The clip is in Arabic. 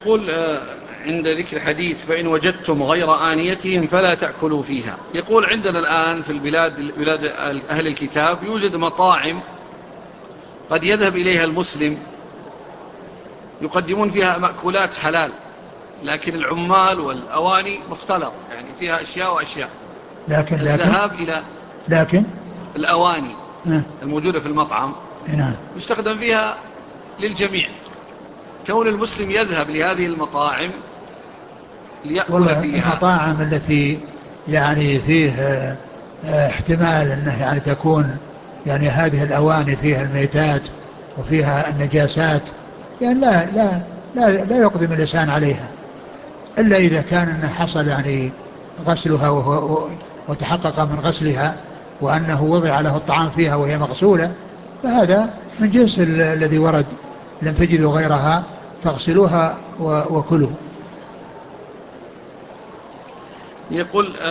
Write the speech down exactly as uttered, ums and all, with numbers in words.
يقول آه، عند ذكر حديث فإن وجدتم غير آنيتهم فلا تأكلوا فيها. يقول عندنا الآن في البلاد بلاد أهل الكتاب يوجد مطاعم قد يذهب إليها المسلم يقدمون فيها مأكولات حلال، لكن العمال والأواني مختلط، يعني فيها أشياء وأشياء. لكن لكن الذهاب إلى لكن الأواني آه الموجودة في المطعم نعم. يستخدم فيها للجميع. كون المسلم يذهب لهذه المطاعم ليأكل والله فيها. المطاعم التي يعني فيه آه، آه، احتمال أنه يعني تكون يعني هذه الأواني فيها الميتات وفيها النجاسات، يعني لا لا لا, لا يقدم الإنسان عليها إلا إذا كان أنه حصل يعني غسلها وهو وتحقق من غسلها وأنه وضع له الطعام فيها وهي مغسولة، فهذا من جنس ال- الذي ورد: لم تجدوا غيرها فاغسلوها و- وكلوا. يقول